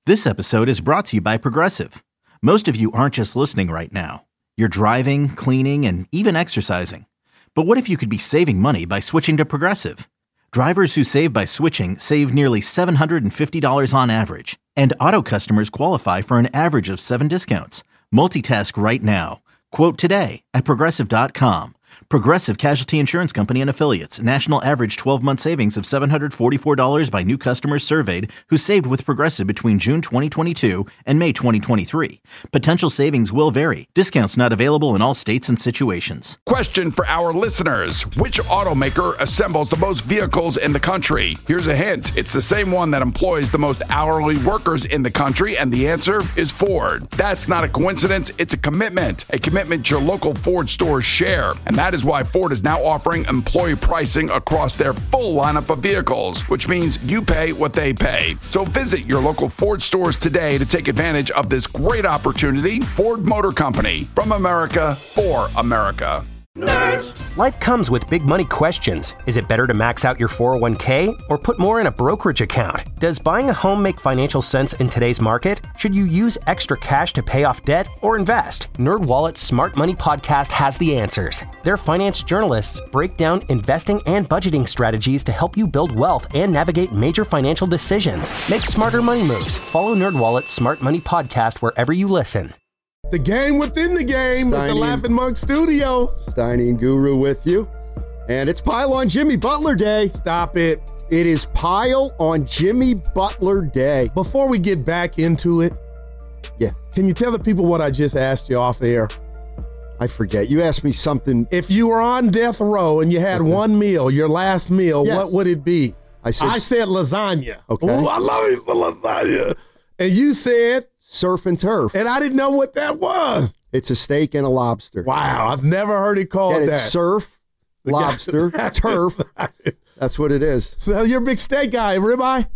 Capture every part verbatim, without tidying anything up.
This episode is brought to you by Progressive. Most of you aren't just listening right now. You're driving, cleaning, and even exercising. But what if you could be saving money by switching to Progressive? Drivers who save by switching save nearly seven hundred fifty dollars on average. And auto customers qualify for an average of seven discounts. Multitask right now. Quote today at Progressive dot com. Progressive Casualty Insurance Company and Affiliates. National average twelve-month savings of seven hundred forty-four dollars by new customers surveyed who saved with Progressive between June twenty twenty-two and May twenty twenty-three. Potential savings will vary. Discounts not available in all states and situations. Question for our listeners. Which automaker assembles the most vehicles in the country? Here's a hint. It's the same one that employs the most hourly workers in the country, and the answer is Ford. That's not a coincidence. It's a commitment. A commitment your local Ford stores share. And that is why Ford is now offering employee pricing across their full lineup of vehicles, which means you pay what they pay. So visit your local Ford stores today to take advantage of this great opportunity. Ford Motor Company, from America for America. Nerds. Life comes with big money questions. Is it better to max out your four oh one k or put more in a brokerage account? Does buying a home make financial sense in today's market? Should you use extra cash to pay off debt or invest? NerdWallet's Smart Money Podcast has the answers. Their finance journalists break down investing and budgeting strategies to help you build wealth and navigate major financial decisions. Make smarter money moves. Follow NerdWallet's Smart Money Podcast wherever you listen. The game within the game Steiny, with the Laughing Monk Studio. Steiny and Guru with you. And it's Pile on Jimmy Butler Day. Stop it. It is Pile on Jimmy Butler Day. Before we get back into it, yeah, can you tell the people what I just asked you off air? I forget. You asked me something. If you were on death row and you had okay. one meal, your last meal, yes. what would it be? I said, I said lasagna. Okay. Ooh, I love me some lasagna. And you said surf and turf. And I didn't know what that was. It's a steak and a lobster. Wow, I've never heard it called Get it? that. Surf, lobster, turf. That's what it is. So you're a big steak guy, ribeye?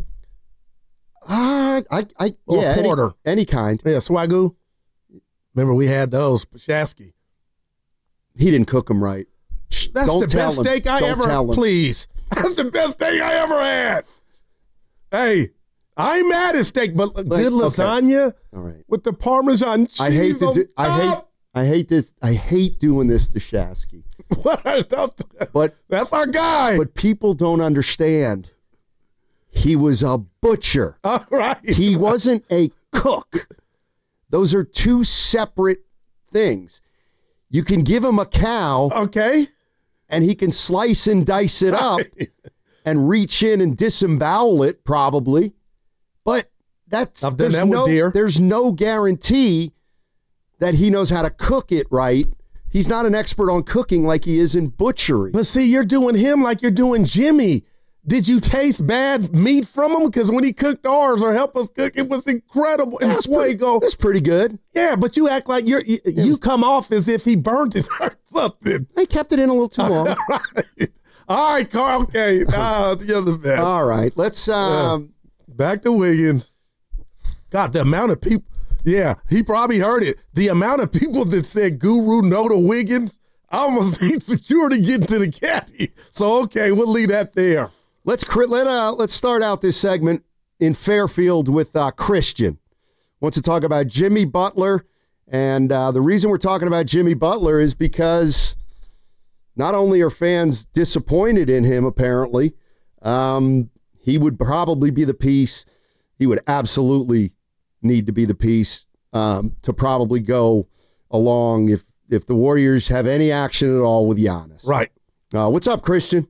Uh, I, I, or yeah, porter, any, any kind. Yeah, swagoo. Remember we had those, Pashasky. He didn't cook them right. That's Don't the best him. steak I Don't ever. Tell him. Please, that's the best steak I ever had. Hey. I ain't mad at steak, but good like, lasagna okay. All right. with the Parmesan cheese. I hate to on do, top. I hate I hate this. I hate doing this to Shasky. What? But that's our guy. But people don't understand. He was a butcher. All right. He wasn't a cook. Those are two separate things. You can give him a cow, okay, and he can slice and dice it up and reach in and disembowel it, probably. But that's I've done that no, with deer. There's no guarantee that he knows how to cook it right. He's not an expert on cooking like he is in butchery. But see, you're doing him like you're doing Jimmy. Did you taste bad meat from him? Because when he cooked ours or helped us cook, it was incredible. That's pretty, that's pretty good. Yeah, but you act like you're you, you was, come off as if he burnt it or something. They kept it in a little too long. Right. All right, Carl. Okay, uh, you're the best. All right, let's. Um, uh, Back to Wiggins. God, the amount of people. Yeah, he probably heard it. The amount of people that said Guru no to Wiggins, I almost need security getting to the caddy. So, okay, we'll leave that there. Let's let uh, let's start out this segment in Fairfield with uh, Christian. Wants to talk about Jimmy Butler. And uh, the reason we're talking about Jimmy Butler is because not only are fans disappointed in him, apparently, um, he would probably be the piece. He would absolutely need to be the piece um, to probably go along if if the Warriors have any action at all with Giannis. Right. Uh, what's up, Christian?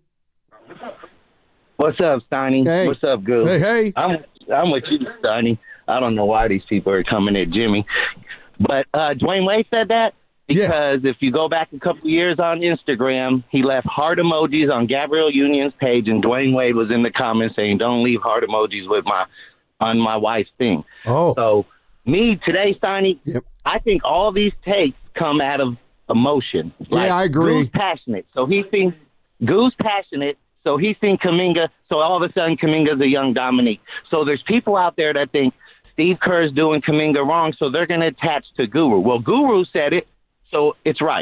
What's up, Steiny? Hey. What's up, Goo? Hey, hey. I'm I'm with you, Steiny. I don't know why these people are coming at Jimmy. But uh, Dwayne Wade said that because yeah. if you go back a couple years on Instagram, he left heart emojis on Gabrielle Union's page, and Dwayne Wade was in the comments saying, "Don't leave heart emojis with my on my wife's thing." Oh, so me today, Steiny, yep. I think all these takes come out of emotion. Like, yeah, I agree. Goo's passionate, so he thinks Goo's passionate, so he thinks Kuminga. So all of a sudden, Kuminga's a young Dominique. So there's people out there that think Steve Kerr's doing Kuminga wrong, so they're going to attach to Guru. Well, Guru said it, so it's right.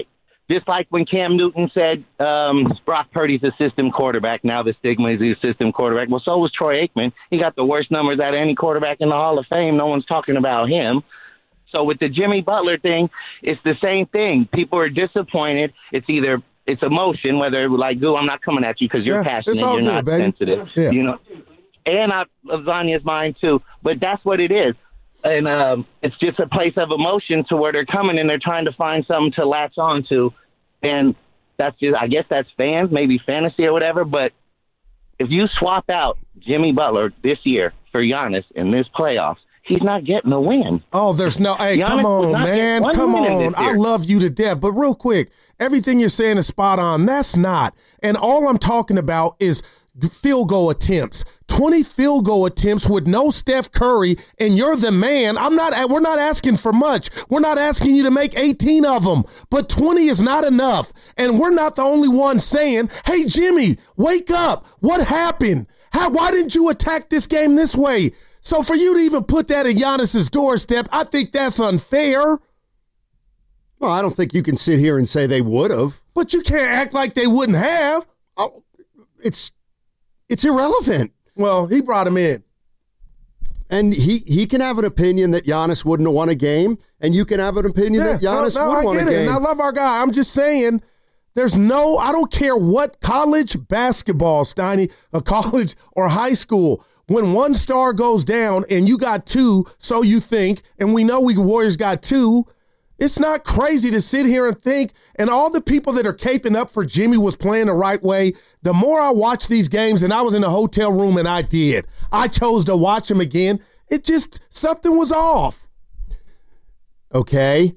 Just like when Cam Newton said um, Brock Purdy's a system quarterback. Now the stigma is he's a system quarterback. Well, so was Troy Aikman. He got the worst numbers out of any quarterback in the Hall of Fame. No one's talking about him. So with the Jimmy Butler thing, it's the same thing. People are disappointed. It's either it's emotion, whether like, Goo, I'm not coming at you because you're yeah, passionate, you're good, not baby. sensitive. Yeah. You know, and I, Zanya's mine too. But that's what it is. And um, it's just a place of emotion to where they're coming and they're trying to find something to latch on to. And that's just, I guess that's fans, maybe fantasy or whatever. But if you swap out Jimmy Butler this year for Giannis in this playoffs, he's not getting a win. Oh, there's no, hey, Giannis come on, was not man. getting one Come win in on. this I year. love you to death. But real quick, everything you're saying is spot on. That's not. And all I'm talking about is field goal attempts. twenty field goal attempts with no Steph Curry, and you're the man. I'm not. We're not asking for much. We're not asking you to make eighteen of them, but twenty is not enough. And we're not the only ones saying, "Hey, Jimmy, wake up! What happened? How? Why didn't you attack this game this way?" So for you to even put that at Giannis's doorstep, I think that's unfair. Well, I don't think you can sit here and say they would have. But you can't act like they wouldn't have. Oh, it's it's irrelevant. Well, he brought him in. And he, he can have an opinion that Giannis wouldn't have won a game, and you can have an opinion Yeah, that Giannis no, no, would I have won a get it. game. And I love our guy. I'm just saying there's no, I don't care what college basketball, Steiny, a college or high school, when one star goes down and you got two, so you think, and we know we Warriors got two, it's not crazy to sit here and think, and all the people that are caping up for Jimmy was playing the right way. The more I watch these games, and I was in a hotel room and I did, I chose to watch them again. It just, something was off. Okay.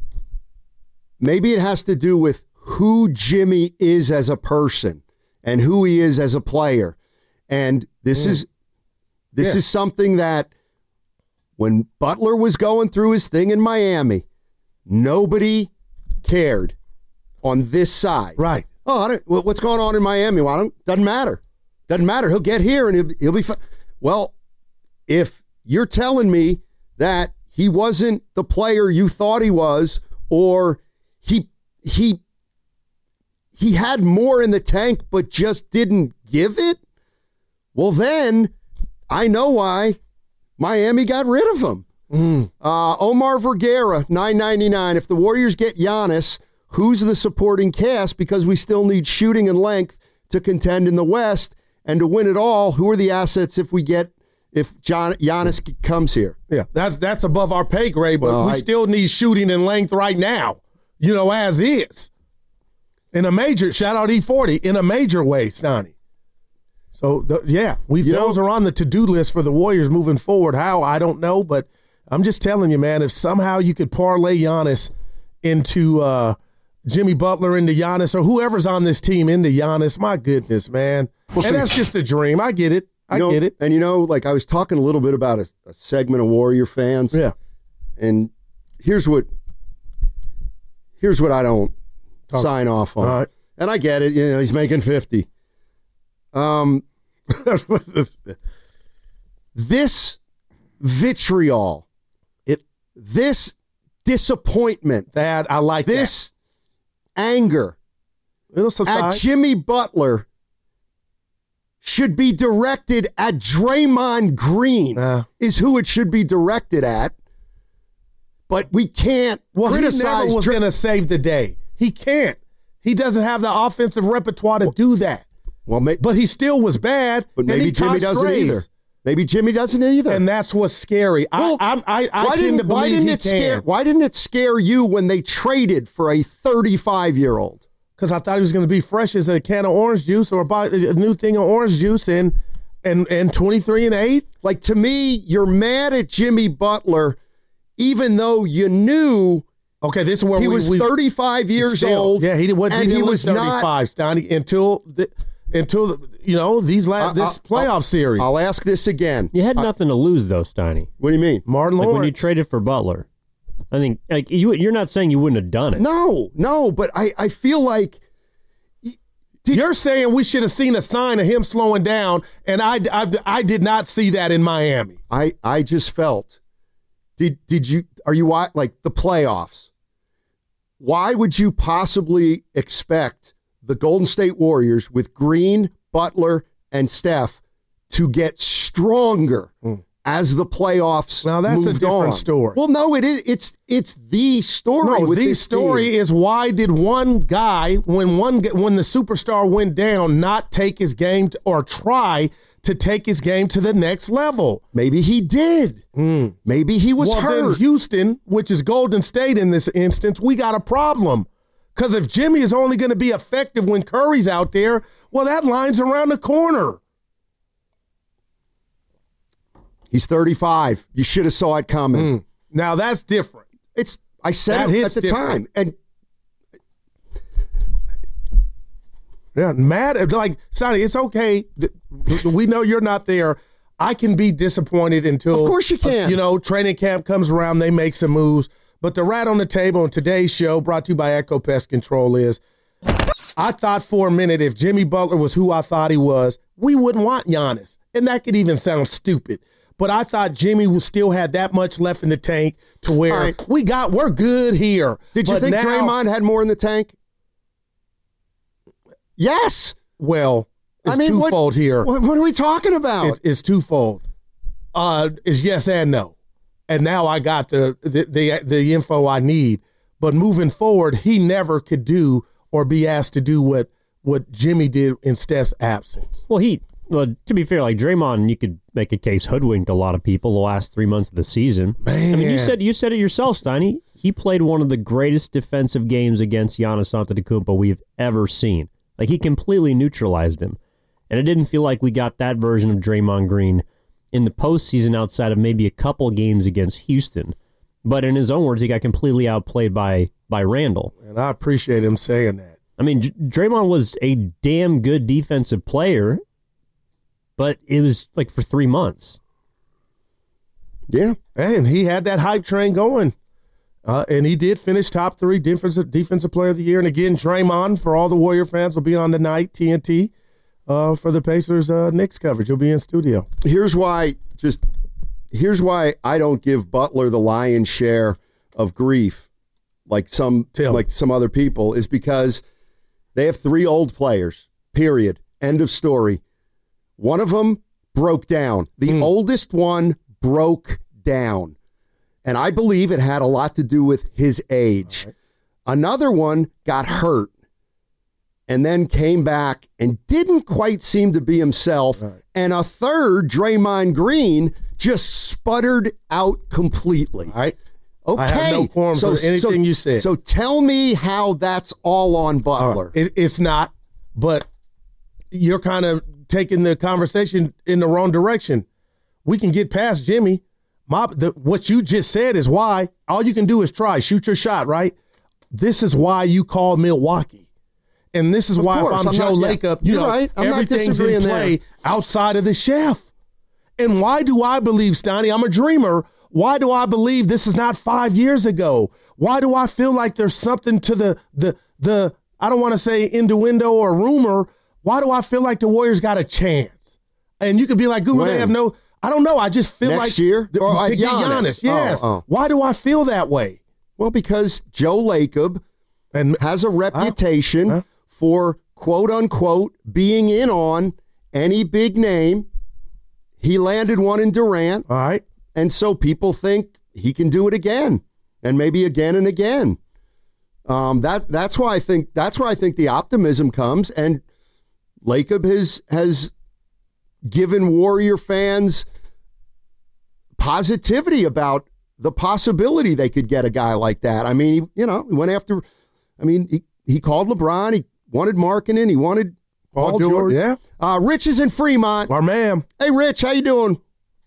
Maybe it has to do with who Jimmy is as a person and who he is as a player. And this mm. is this yeah. is something that when Butler was going through his thing in Miami, nobody cared on this side. Right. Oh, I don't, what's going on in Miami? Well, I don't, doesn't matter. Doesn't matter. He'll get here and he'll, he'll be fine. Well, if you're telling me that he wasn't the player you thought he was, or he he he had more in the tank but just didn't give it, well then I know why Miami got rid of him. Mm. Uh, Omar Vergara, nine ninety-nine. If the Warriors get Giannis, who's the supporting cast? Because we still need shooting and length to contend in the West and to win it all. Who are the assets if we get if John Giannis comes here? Yeah, that's that's above our pay grade, but well, we I, still need shooting and length right now. You know, as is in a major. Shout out E forty in a major way, Stoney. So the, yeah, we those know, are on the to-do list for the Warriors moving forward. How I don't know, but I'm just telling you, man, if somehow you could parlay Giannis into uh, Jimmy Butler into Giannis or whoever's on this team into Giannis, my goodness, man. We'll and see. That's just a dream. I get it. I you know, get it. And, you know, like I was talking a little bit about a, a segment of Warrior fans. Yeah. And here's what here's what I don't Talk. sign off on. All right. And I get it. You know, he's making fifty. Um, this vitriol, it, this disappointment, that I like this that. anger It'll subside. at Jimmy Butler should be directed at Draymond Green, uh, is who it should be directed at. But we can't well, criticize. He never was Dr- going to save the day. He can't. He doesn't have the offensive repertoire to do that. Well, may- but he still was bad. But maybe Jimmy doesn't strays. either. Maybe Jimmy doesn't either. And that's what's scary. Well, I, I, I, I why tend didn't, to believe why didn't he it can. scare? Why didn't it scare you when they traded for a thirty-five-year-old? Because I thought he was going to be fresh as a can of orange juice or buy a new thing of orange juice and and and twenty-three and eight. Like, to me, you're mad at Jimmy Butler, even though you knew. Okay, this is where he we, was we, thirty-five years still, old. Yeah, he, what, and he, he was was thirty-five, Stoney, until the, until the, you know these la- this I, playoff I'll, series. I'll ask this again. You had I, nothing to lose though, Steiny. What do you mean, Martin like Lawrence? When you traded for Butler, I think like you you're not saying you wouldn't have done it. No, no, but I, I feel like did, you're saying we should have seen a sign of him slowing down, and I, I, I did not see that in Miami. I, I just felt. Did did you are you like the playoffs? why would you possibly expect the Golden State Warriors with Green, Butler, and Steph to get stronger mm. as the playoffs Now that's moved a different on? story. Well, no, it is. It's it's the story. No, with the this story team. is why did one guy, when one when the superstar went down, not take his game to, or try to take his game to the next level? Maybe he did. Mm. Maybe he was well, hurt. Then Houston, which is Golden State in this instance, we got a problem. Because if Jimmy is only going to be effective when Curry's out there, well, that line's around the corner. He's thirty-five. You should have saw it coming. Mm. Now that's different. It's I said that it at the different. time, and yeah, mad like Sonny. It's okay. We know you're not there. I can be disappointed until, of course you can. Uh, you know, training camp comes around. They make some moves, but the rat on the table on today's show, brought to you by Echo Pest Control, is I thought for a minute if Jimmy Butler was who I thought he was, we wouldn't want Giannis, and that could even sound stupid. But I thought Jimmy was still had that much left in the tank to where right. we got, we're good here. Did you but think now, Draymond had more in the tank? Yes. Well, it's I mean, twofold what, here. What, what are we talking about? It, it's twofold. Uh, it's yes and no. And now I got the, the the the info I need. But moving forward, he never could do or be asked to do what what Jimmy did in Steph's absence. Well, he. Well, to be fair, like Draymond, you could make a case hoodwinked a lot of people the last three months of the season. Man. I mean, you said you said it yourself, Steiny. He played one of the greatest defensive games against Giannis Antetokounmpo we've ever seen. Like, he completely neutralized him. And it didn't feel like we got that version of Draymond Green in the postseason outside of maybe a couple games against Houston. But in his own words, he got completely outplayed by by Randall. And I appreciate him saying that. I mean, Draymond was a damn good defensive player, but it was like for three months. Yeah. And he had that hype train going. Uh, and he did finish top three defensive defensive player of the year. And again, Draymond, for all the Warrior fans, will be on tonight, T N T, uh, for the Pacers uh, Knicks coverage. He'll be in studio. Here's why, just here's why I don't give Butler the lion's share of grief like some Tell like some other people, is because they have three old players, period. End of story. One of them broke down. The mm. oldest one broke down. And I believe it had a lot to do with his age. Right. Another one got hurt and then came back and didn't quite seem to be himself. Right. And a third, Draymond Green, just sputtered out completely. All right. Okay. I have no qualms so, with anything so, you said. So tell me how that's all on Butler. Uh, it, it's not, but you're kind of taking the conversation in the wrong direction. We can get past Jimmy. My, the, what you just said is why. All you can do is try. Shoot your shot, right? This is why you call Milwaukee. And this is of why course, if I'm, I'm Joe not, Lacob, yeah, you know, right. everything's in play there. Outside of the chef. And why do I believe, Steiny, I'm a dreamer. Why do I believe this is not five years ago? Why do I feel like there's something to the, the, the I don't want to say innuendo or rumor. Why do I feel like the Warriors got a chance? And you could be like, Google, they have no, I don't know. I just feel Next like. Next year? The, or to uh, get Giannis. Giannis. Yes. Oh, oh. Why do I feel that way? Well, because Joe Lacob and, has a reputation huh? for, quote unquote, being in on any big name. He landed one in Durant. All right. And so people think he can do it again, and maybe again and again. Um, that that's why I think that's where I think the optimism comes. And Lacob has has given Warrior fans positivity about the possibility they could get a guy like that. I mean, he, you know, he went after. I mean, he, he called LeBron. He wanted Markkanen. He wanted Paul, Paul George. George. Yeah. Uh, Rich is in Fremont. Our man. Hey, Rich, how you doing?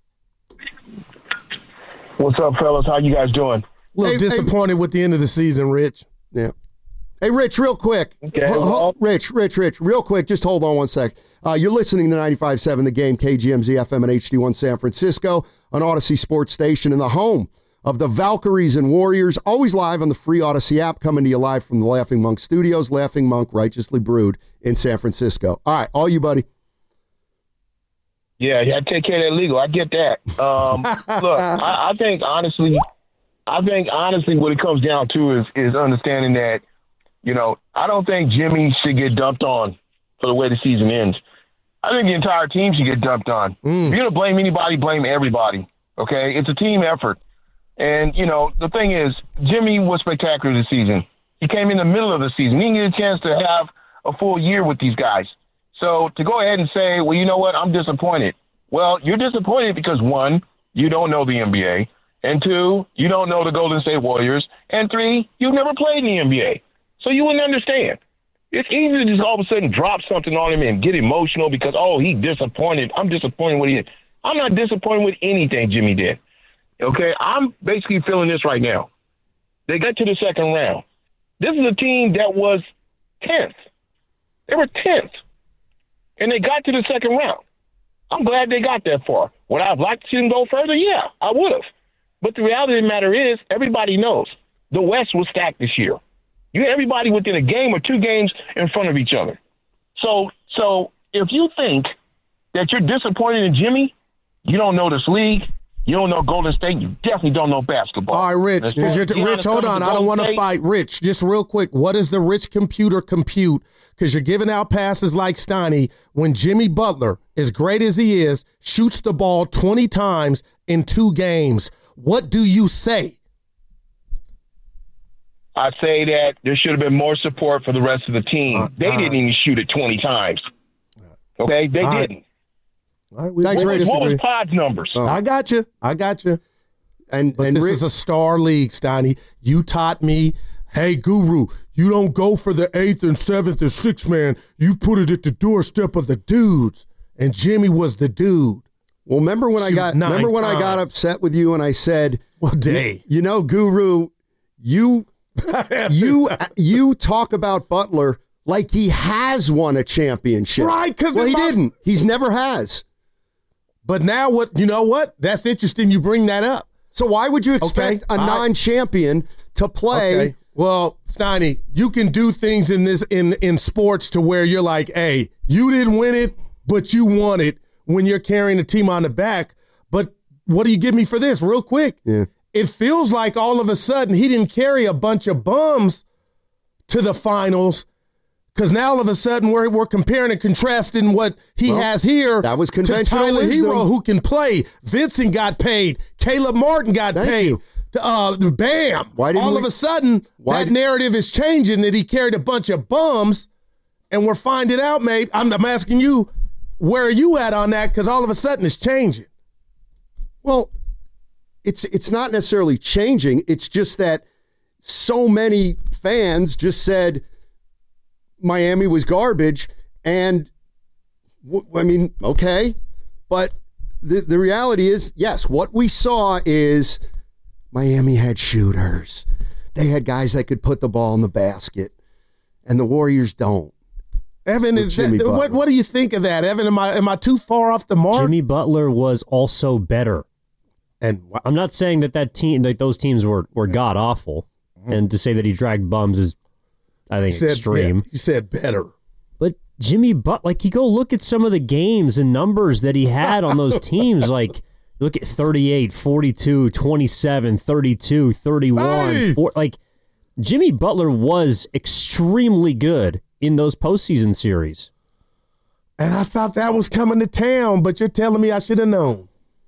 What's up, fellas? How you guys doing? A little hey, disappointed hey. with the end of the season, Rich. Yeah. Hey, Rich, real quick. Okay, ho- ho- Rich, Rich, Rich, real quick. Just hold on one sec. Uh, you're listening to ninety-five point seven The Game, K G M Z F M and H D one San Francisco, an Odyssey sports station in the home of the Valkyries and Warriors, always live on the free Odyssey app, coming to you live from the Laughing Monk Studios, Laughing Monk, righteously brewed in San Francisco. All right, all you, buddy. Yeah, you got to take care of that legal. I get that. Um, look, I, I think, honestly, I think honestly, what it comes down to is is understanding that, you know, I don't think Jimmy should get dumped on for the way the season ends. I think the entire team should get dumped on. Mm. If you're gonna blame anybody, blame everybody. Okay, it's a team effort. And, you know, the thing is, Jimmy was spectacular this season. He came in the middle of the season. He didn't get a chance to have a full year with these guys. So to go ahead and say, well, you know what, I'm disappointed. Well, you're disappointed because, one, you don't know the N B A. And two, you don't know the Golden State Warriors. And three, you've never played in the N B A. So you wouldn't understand. It's easy to just all of a sudden drop something on him and get emotional because, oh, he's disappointed. I'm disappointed with it. I'm not disappointed with anything Jimmy did. Okay, I'm basically feeling this right now. They got to the second round. This is a team that was tenth. They were tenth. And they got to the second round. I'm glad they got that far. Would I have liked to see them go further? Yeah, I would have. But the reality of the matter is, everybody knows the West was stacked this year. You had everybody within a game or two games in front of each other. So, so if you think that you're disappointed in Jimmy, you don't know this league. You don't know Golden State. You definitely don't know basketball. All right, Rich. Because you're, Rich, hold on. I don't want to fight. Rich, just real quick. What does the Rich computer compute? Because you're giving out passes like Steiny when Jimmy Butler, as great as he is, shoots the ball twenty times in two games. What do you say? I say that there should have been more support for the rest of the team. Uh, they uh, didn't even shoot it twenty times. Okay? They all didn't. Right. All right, we, Thanks, what, Rich. What was Pod's numbers? Uh, I got you. I got you. And, but and this Rich, is a star league, Steiny. You taught me, hey, Guru, you don't go for the eighth and seventh and sixth man. You put it at the doorstep of the dudes. And Jimmy was the dude. Well, remember when Shoot I got remember when times. I got upset with you and I said, "What day? You know, Guru, you you you talk about Butler like he has won a championship, right? Because well, he my- didn't. He's never has." But now what, you know what? That's interesting you bring that up. So why would you expect okay. a non-champion to play? Okay. Well, Steiny, you can do things in this in, in sports to where you're like, hey, you didn't win it, but you won it when you're carrying a team on the back. But what do you give me for this? Real quick. Yeah. It feels like all of a sudden he didn't carry a bunch of bums to the finals. Because now all of a sudden we're we're comparing and contrasting what he well, has here that was conventional to Tyler wisdom. Hero, who can play. Vincent got paid. Caleb Martin got Thank paid. You. Uh, bam! Why all we, of a sudden that did, narrative is changing that he carried a bunch of bums, and we're finding out, mate. I'm, I'm asking you, where are you at on that? Because all of a sudden it's changing. Well, it's it's not necessarily changing. It's just that so many fans just said Miami was garbage, and I mean, okay, but the the reality is, yes, what we saw is Miami had shooters. They had guys that could put the ball in the basket, and the Warriors don't. Evan, is that, what what do you think of that, Evan? Am I am I too far off the mark? Jimmy Butler was also better, and wh- I'm not saying that that team, that those teams were were god awful, mm-hmm. and to say that he dragged bums is, I think, said, extreme. Yeah, he said better. But Jimmy Butler, like, you go look at some of the games and numbers that he had on those teams. Like, you look at thirty-eight, forty-two, twenty-seven, thirty-two, thirty-one. Hey! four, like, Jimmy Butler was extremely good in those postseason series. And I thought that was coming to town, but you're telling me I should have known.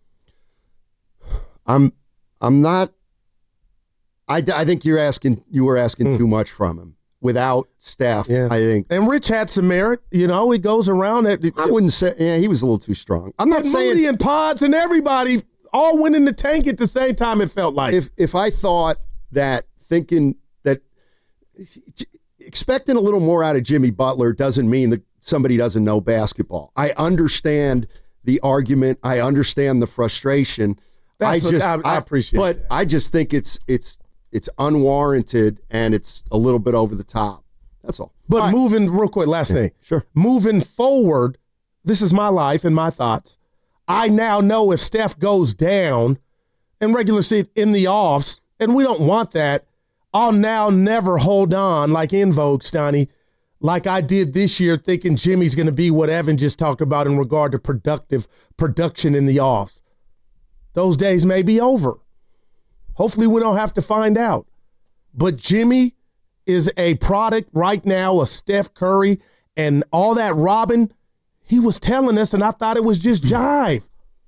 I'm, I'm not. I, I think you're asking. You were asking mm. too much from him. Without Steph, yeah. I think. And Rich had some merit. You know, he goes around. At, I wouldn't say, yeah, he was a little too strong. I'm not saying. Moody and Pods and everybody all went in the tank at the same time, it felt like. If if I thought that, thinking that, expecting a little more out of Jimmy Butler doesn't mean that somebody doesn't know basketball. I understand the argument. I understand the frustration. That's I just, a, I, I appreciate But that. I just think it's it's It's unwarranted, and it's a little bit over the top. That's all. But all right. moving, real quick, last yeah, thing. Sure. Moving forward, this is my life and my thoughts. I now know if Steph goes down in regular season in the offs, and we don't want that, I'll now never hold on like in Vogue, Steiny, like I did this year, thinking Jimmy's going to be what Evan just talked about in regard to productive production in the offs. Those days may be over. Hopefully we don't have to find out. But Jimmy is a product right now of Steph Curry and all that Robin. He was telling us, and I thought it was just jive.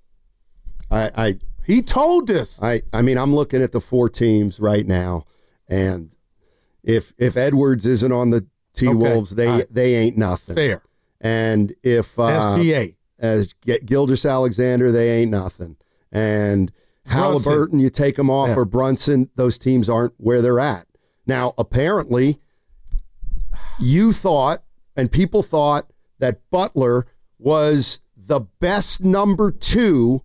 I, I he told us. I, I mean, I'm looking at the four teams right now, and if if Edwards isn't on the T-Wolves, okay. they right. they ain't nothing. Fair. And if uh, S G A as Gilgeous-Alexander, they ain't nothing. And Brunson. Halliburton, you take them off, yeah. or Brunson, those teams aren't where they're at. Now, apparently, you thought, and people thought, that Butler was the best number two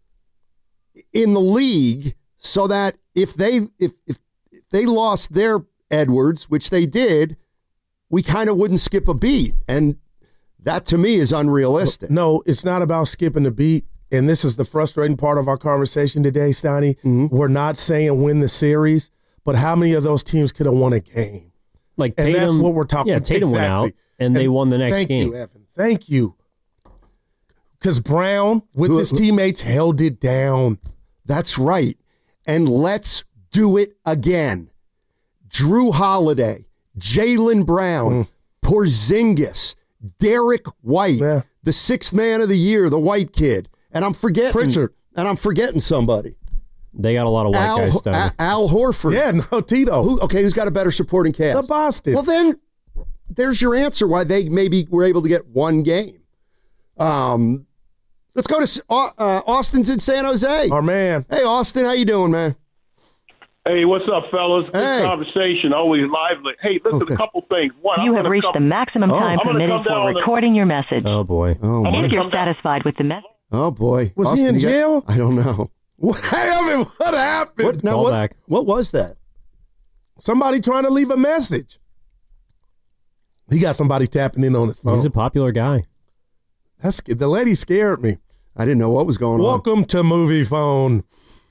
in the league, so that if they if if, if they lost their Edwards, which they did, we kind of wouldn't skip a beat. And that, to me, is unrealistic. No, it's not about skipping a beat. And this is the frustrating part of our conversation today, Steiny. Mm-hmm. We're not saying win the series, but how many of those teams could have won a game? Like and Tatum, that's what we're talking yeah, about. Tatum exactly. went out, and, and they won the next thank game. Thank you, Evan. Thank you. Because Brown, with who, his who, teammates, held it down. That's right. And let's do it again. Drew Holiday, Jaylen Brown, mm. Porzingis, Derek White, yeah. the sixth man of the year, the white kid. And I'm forgetting. Pritchard. And I'm forgetting somebody. They got a lot of white Al, guys down. Al, Al Horford. Yeah, no, Tito. Who, okay, who's got a better supporting cast? The Boston. Well, then there's your answer why they maybe were able to get one game. Um, let's go to uh, Austin's in San Jose. Our man. Hey, Austin, how you doing, man? Hey, what's up, fellas? Good hey. conversation, always lively. Hey, listen, okay. a couple things. One, you I'm have reached come, the maximum oh. time permitted for recording the, your message. Oh, boy. Oh, if you're down. satisfied with the message. Oh, boy. Was Austin, he in jail? Got, I don't know. What happened? What happened? What, now, Call what, back. what was that? Somebody trying to leave a message. He got somebody tapping in on his phone. He's a popular guy. That's the lady scared me. I didn't know what was going Welcome on. Welcome to Movie Phone.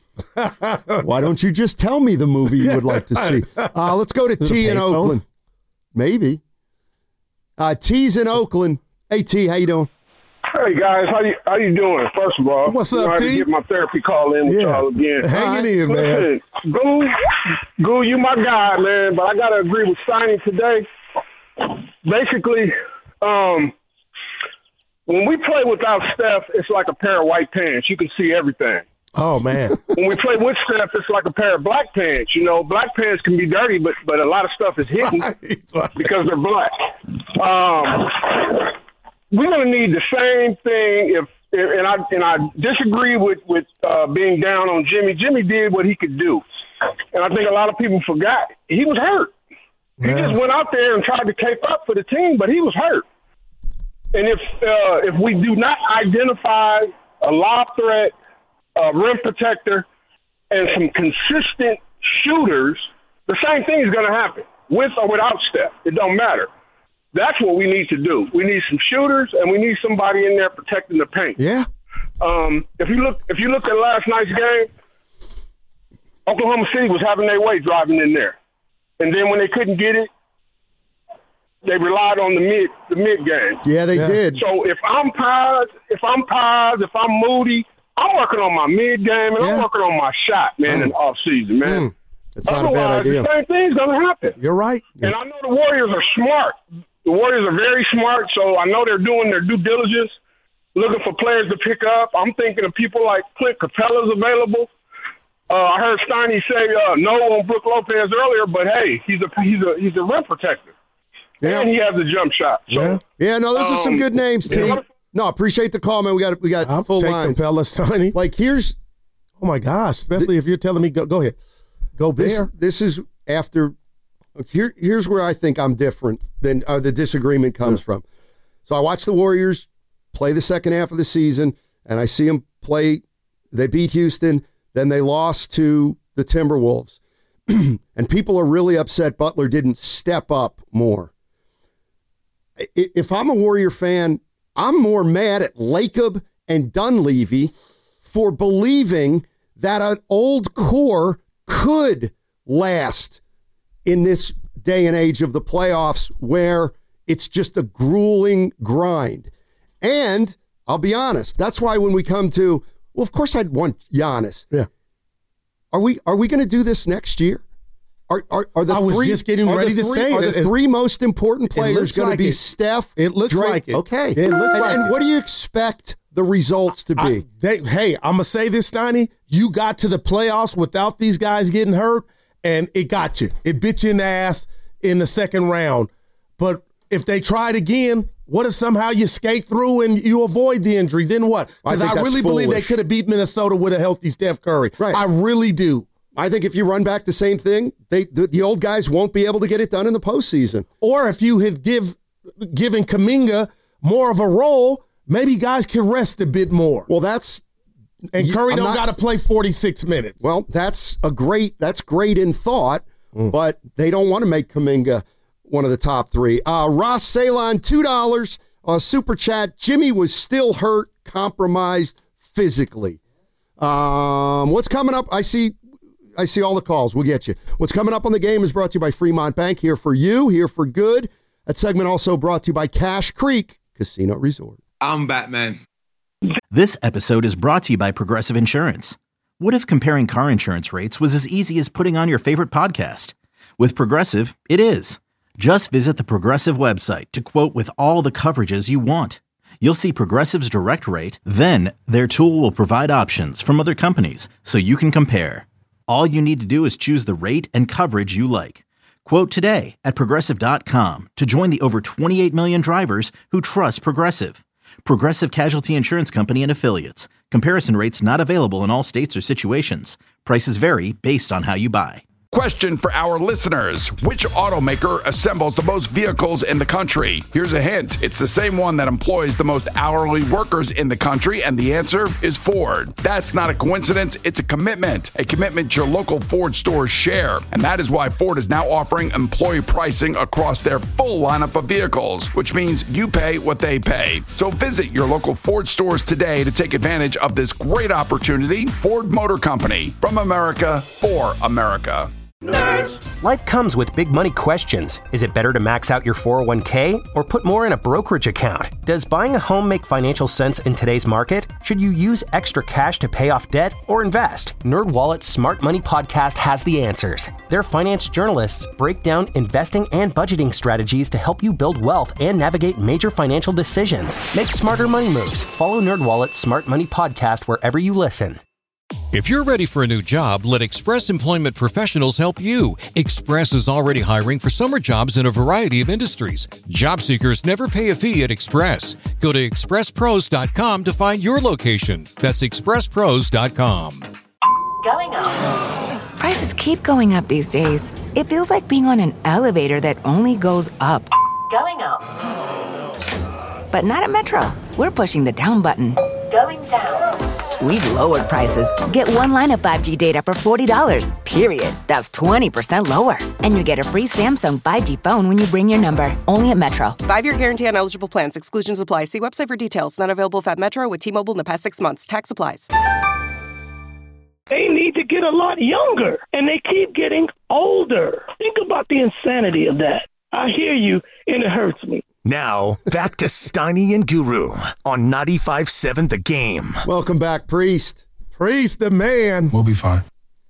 Why don't you just tell me the movie you would like to see? Uh, let's go to T in Oakland. Phone? Maybe. Uh, T's in Oakland. Hey, T, how you doing? Hey, guys. How you how you doing? First of all, what's you know, up, T? I had to get my therapy call in with yeah. y'all again. Hang it in, Listen, man. Goo, Goo, you my guy, man, but I got to agree with Steiny today. Basically, um, when we play without Steph, it's like a pair of white pants. You can see everything. Oh, man. When we play with Steph, it's like a pair of black pants. You know, black pants can be dirty, but, but a lot of stuff is hidden right, right. because they're black. Um, we're going to need the same thing if, and I and I disagree with, with uh, being down on Jimmy. Jimmy did what he could do. And I think a lot of people forgot. He was hurt. Yeah. He just went out there and tried to cape up for the team, but he was hurt. And if uh, if we do not identify a lob threat, a rim protector, and some consistent shooters, the same thing is going to happen, with or without Steph. It don't matter. That's what we need to do. We need some shooters, and we need somebody in there protecting the paint. Yeah. Um, if you look, if you look at last night's game, Oklahoma City was having their way driving in there, and then when they couldn't get it, they relied on the mid the mid game. Yeah, they yeah. did. So if I'm Paz, if I'm Paz, if I'm Moody, I'm working on my mid game and yeah. I'm working on my shot, man, mm. in the off season, man. Mm. That's not Otherwise, a bad idea. The same thing's gonna happen. You're right. And I know the Warriors are smart. The Warriors are very smart, so I know they're doing their due diligence, looking for players to pick up. I'm thinking of people like Clint Capella's available. Uh, I heard Steiny say uh, no on Brook Lopez earlier, but hey, he's a he's a he's a rim protector, yeah. and he has a jump shot. So, yeah, yeah. No, those um, are some good names, T. Yeah. No, appreciate the call, man. We got we got I'll full take lines. Capella, Steiny. Like here's, oh my gosh, especially th- if you're telling me go go ahead, go this, there. This is after. Here, here's where I think I'm different than uh, the disagreement comes yeah. from. So I watch the Warriors play the second half of the season, and I see them play. They beat Houston, then they lost to the Timberwolves. And people are really upset Butler didn't step up more. If I'm a Warrior fan, I'm more mad at Lacob and Dunleavy for believing that an old core could last in this day and age of the playoffs where it's just a grueling grind. And I'll be honest, that's why when we come to, well, of course I'd want Giannis. Yeah. Are we are we going to do this next year? Are are, are the I was three, just getting are ready the to three, say are it. the It- three most important it players looks going like to be it. Steph? It looks Drake? like it. Okay. It looks and, like and it. what do you expect the results to be? I, they, hey, I'm gonna say this, Steiny. You got to the playoffs without these guys getting hurt, and it got you. It bit you in the ass in the second round. But if they tried again, what if somehow you skate through and you avoid the injury? Then what? Because I I, think that's really believe they foolish. could have beat Minnesota with a healthy Steph Curry. Right. I really do. I think if you run back the same thing, they the, the old guys won't be able to get it done in the postseason. Or if you had give given Kuminga more of a role, maybe guys can rest a bit more. Well, that's And you- Curry I'm don't not- got to play forty-six minutes. well, that's a great that's great in thought, but they don't want to make Kuminga one of the top three. Uh, Ross Salon, two dollars. Uh, super chat. Jimmy was still hurt, compromised physically. Um, what's coming up? I see. I see all the calls. We'll get you. What's coming up on the game is brought to you by Fremont Bank. Here for you, here for good. That segment also brought to you by Cash Creek Casino Resort. I'm Batman. This episode is brought to you by Progressive Insurance. What if comparing car insurance rates was as easy as putting on your favorite podcast? With Progressive, it is. Just visit the Progressive website to quote with all the coverages you want. You'll see Progressive's direct rate, then their tool will provide options from other companies so you can compare. All you need to do is choose the rate and coverage you like. Quote today at Progressive dot com to join the over twenty-eight million drivers who trust Progressive. Progressive Casualty Insurance Company and Affiliates. Comparison rates not available in all states or situations. Prices vary based on how you buy. Question for our listeners. Which automaker assembles the most vehicles in the country? Here's a hint. It's the same one that employs the most hourly workers in the country, and the answer is Ford. That's not a coincidence. It's a commitment. A commitment your local Ford stores share. And that is why Ford is now offering employee pricing across their full lineup of vehicles, which means you pay what they pay. So visit your local Ford stores today to take advantage of this great opportunity. Ford Motor Company. From America, for America. Life comes with big money questions. Is it better to max out your four oh one k or put more in a brokerage account? Does buying a home make financial sense in today's market? Should you use extra cash to pay off debt or invest? NerdWallet's Smart Money Podcast has the answers. Their finance journalists break down investing and budgeting strategies to help you build wealth and navigate major financial decisions. Make smarter money moves. Follow NerdWallet's Smart Money Podcast wherever you listen. If you're ready for a new job, let Express Employment Professionals help you. Express is already hiring for summer jobs in a variety of industries. Job seekers never pay a fee at Express. Go to express pros dot com to find your location. That's express pros dot com. Going up. Prices keep going up these days. It feels like being on an elevator that only goes up. Going up. But not at Metro. We're pushing the down button. Going down. We've lowered prices. Get one line of five G data for forty dollars, period. That's twenty percent lower. And you get a free Samsung five G phone when you bring your number. Only at Metro. Five-year guarantee on eligible plans. Exclusions apply. See website for details. Not available at Metro with T-Mobile in the past six months. Tax applies. They need to get a lot younger, and they keep getting older. Think about the insanity of that. I hear you, and it hurts me. Now, back to Steiny and Guru on ninety-five point seven The Game. Welcome back, Priest. Priest, the man. We'll be fine.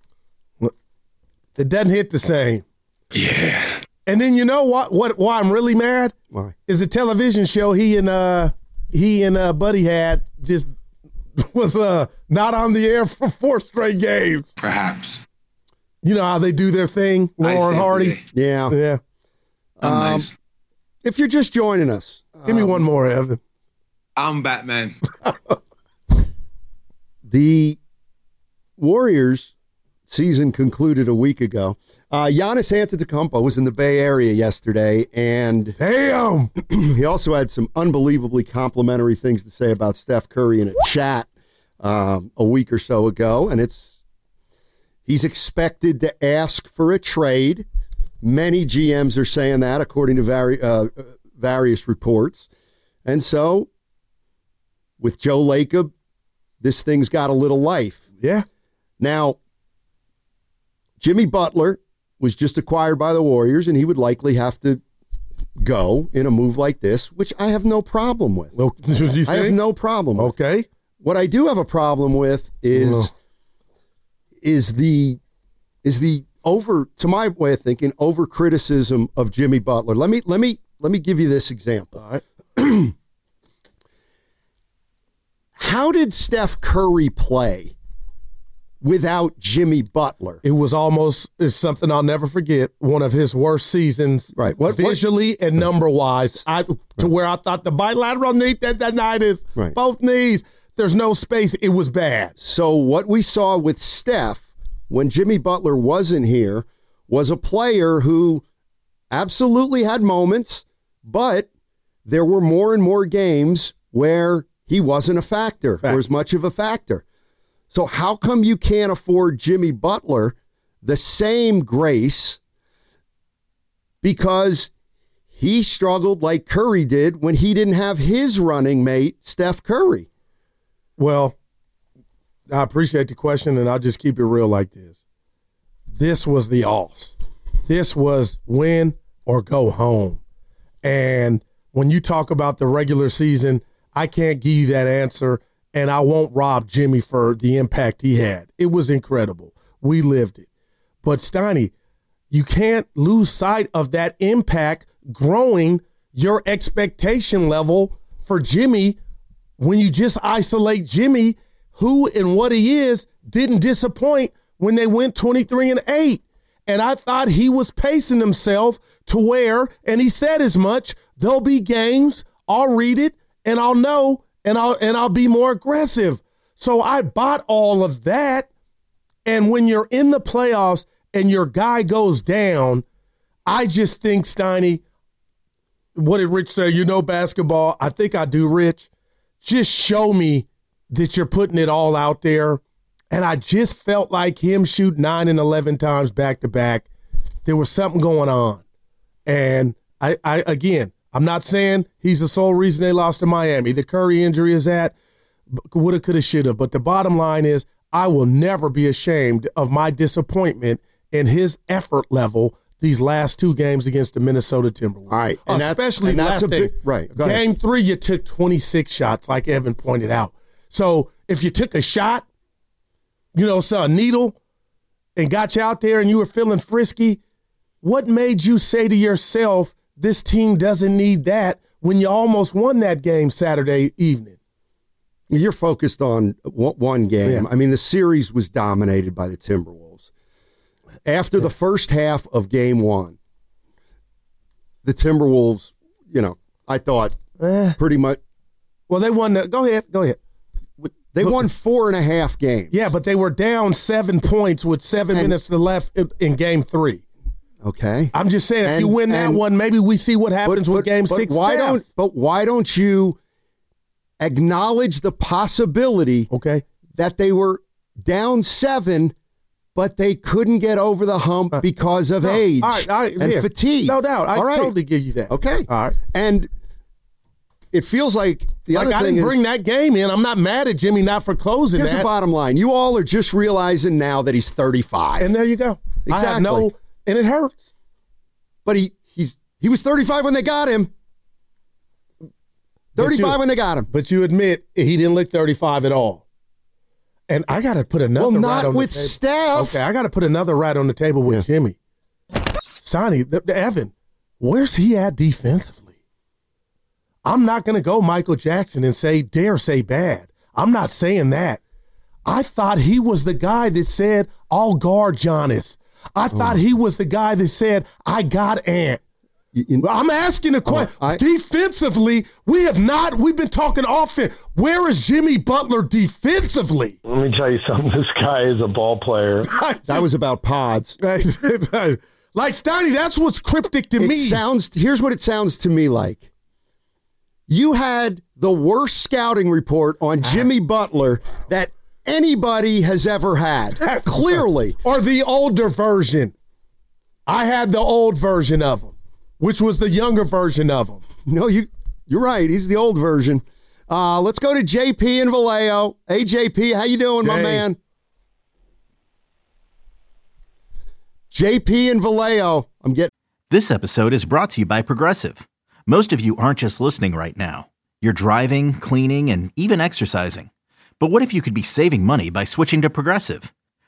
It doesn't hit the same. Yeah. And then you know what? What? Why I'm really mad? Why? Is a television show he and uh he and uh Buddy had just was uh not on the air for four straight games. Perhaps. You know how they do their thing, Lauren Hardy. Yeah, yeah. I'm Um, nice. If you're just joining us, Give me um, one more, Evan. I'm Batman. The Warriors season concluded a week ago. Uh, Giannis Antetokounmpo was in the Bay Area yesterday, and damn, he also had some unbelievably complimentary things to say about Steph Curry in a chat um, a week or so ago. And it's he's expected to ask for a trade. Many G Ms are saying that, according to vari- uh, various reports. And so, with Joe Lacob, this thing's got a little life. Yeah. Now, Jimmy Butler was just acquired by the Warriors, and he would likely have to go in a move like this, which I have no problem with. Well, I have no problem with. Okay. What I do have a problem with is Well. is the is the over, to my way of thinking, over criticism of Jimmy Butler. Let me let me let me give you this example. All right. How did Steph Curry play without Jimmy Butler? It was almost, it's something I'll never forget, one of his worst seasons, right? What, visually what? and number-wise, I, to right. where I thought the bilateral knee that, that night is right. both knees. There's no space. It was bad. So what we saw with Steph when Jimmy Butler wasn't here was a player who absolutely had moments, but there were more and more games where he wasn't a factor Fact. or as much of a factor. So how come you can't afford Jimmy Butler the same grace because he struggled like Curry did when he didn't have his running mate, Steph Curry? Well, I appreciate the question, and I'll just keep it real like this. This was the offs. This was win or go home. And when you talk about the regular season, I can't give you that answer, and I won't rob Jimmy for the impact he had. It was incredible. We lived it. But, Steiny, you can't lose sight of that impact growing your expectation level for Jimmy when you just isolate Jimmy, who and what he is, didn't disappoint when they went twenty-three and eight. And I thought he was pacing himself to where, and he said as much, there'll be games, I'll read it, and I'll know, and I'll and I'll be more aggressive. So I bought all of that. And when you're in the playoffs and your guy goes down, I just think, Steiny, what did Rich say? You know basketball. I think I do, Rich. Just show me that you're putting it all out there. And I just felt like him shoot nine and eleven times back to back. There was something going on. And I, I again, I'm not saying he's the sole reason they lost to Miami. The Curry injury is that. Woulda, coulda, shoulda. But the bottom line is I will never be ashamed of my disappointment in his effort level these last two games against the Minnesota Timberwolves. All right. And Especially that's, and that's a big, right. Go Game ahead. three, you took twenty-six shots, like Evan pointed out. So if you took a shot, you know, saw a needle and got you out there and you were feeling frisky, what made you say to yourself, this team doesn't need that when you almost won that game Saturday evening? You're focused on one game. Yeah. I mean, the series was dominated by the Timberwolves. After yeah. the first half of game one, the Timberwolves, you know, I thought eh. pretty much. Well, they won. The, go ahead. Go ahead. They won four and a half games. Yeah, but they were down seven points with seven and, minutes left in, in game three. Okay. I'm just saying, and, if you win that and, one, maybe we see what happens but, with game but six. Why don't, but why don't you acknowledge the possibility okay. that they were down seven, but they couldn't get over the hump because of no, age all right, all right, and yeah, fatigue? No doubt. I all right. totally give you that. Okay. All right. And it feels like the like other I thing didn't is, bring that game in. I'm not mad at Jimmy not for closing here's that. the bottom line. You all are just realizing now that he's thirty-five. And there you go. Exactly. I have no, and it hurts. But he he's he was thirty-five when they got him. thirty-five you, when they got him. But you admit he didn't look thirty-five at all. And I got to put another well, rat on with the table. Steph. Okay, I got to put another rat on the table with yeah. Jimmy. Sonny, the, the Evan, where's he at defensively? I'm not going to go Michael Jackson and say, dare say bad. I'm not saying that. I thought he was the guy that said, I'll guard Giannis. I thought oh. he was the guy that said, I got Ant. You, you, I'm asking a question. Oh, I, Defensively, we have not, we've been talking offense. Where is Jimmy Butler defensively? Let me tell you something. This guy is a ball player. That was about pods. Like, Steiny, that's what's cryptic to it me. Sounds, here's what it sounds to me like. You had the worst scouting report on Jimmy Butler that anybody has ever had. Clearly. Or the older version. I had the old version of him, which was the younger version of him. No, you, you're right. He's the old version. Uh, let's go to J P in Vallejo. Hey, J P, how you doing, Jay. my man? J P in Vallejo. I'm getting. This episode is brought to you by Progressive. Most of you aren't just listening right now. You're driving, cleaning, and even exercising. But what if you could be saving money by switching to Progressive?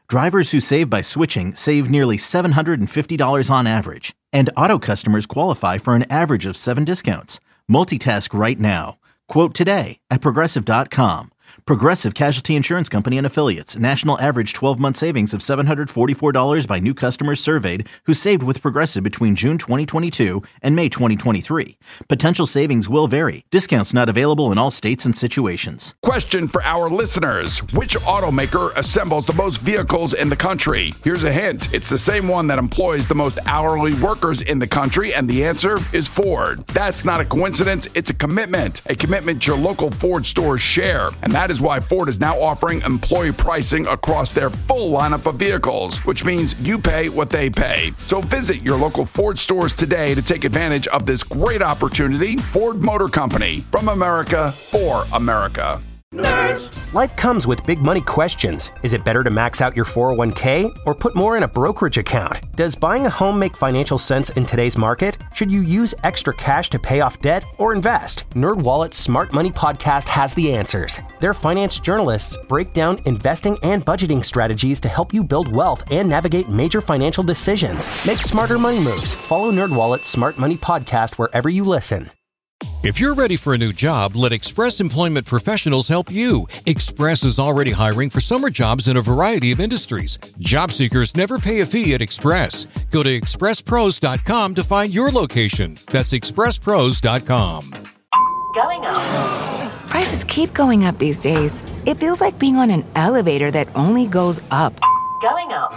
Drivers who save by switching save nearly seven hundred fifty dollars on average, and auto customers qualify for an average of seven discounts. Multitask right now. Quote today at Progressive dot com. Progressive Casualty Insurance Company and Affiliates. National average twelve-month savings of seven hundred forty-four dollars by new customers surveyed who saved with Progressive between June twenty twenty-two and May twenty twenty-three. Potential savings will vary. Discounts not available in all states and situations. Question for our listeners. Which automaker assembles the most vehicles in the country? Here's a hint. It's the same one that employs the most hourly workers in the country, and the answer is Ford. That's not a coincidence. It's a commitment. A commitment your local Ford stores share. And that is why Ford is now offering employee pricing across their full lineup of vehicles, which means you pay what they pay. So visit your local Ford stores today to take advantage of this great opportunity. Ford Motor Company, from America, for America. Nerds. Life comes with big money questions. Is it better to max out your four oh one k or put more in a brokerage account? Does buying a home make financial sense in today's market? Should you use extra cash to pay off debt or invest? NerdWallet's Smart Money Podcast has the answers. Their finance journalists break down investing and budgeting strategies to help you build wealth and navigate major financial decisions. Make smarter money moves. Follow NerdWallet's Smart Money Podcast wherever you listen. If you're ready for a new job, let Express Employment Professionals help you. Express is already hiring for summer jobs in a variety of industries. Job seekers never pay a fee at Express. Go to express pros dot com to find your location. That's express pros dot com. Going up. Prices keep going up these days. It feels like being on an elevator that only goes up. Going up.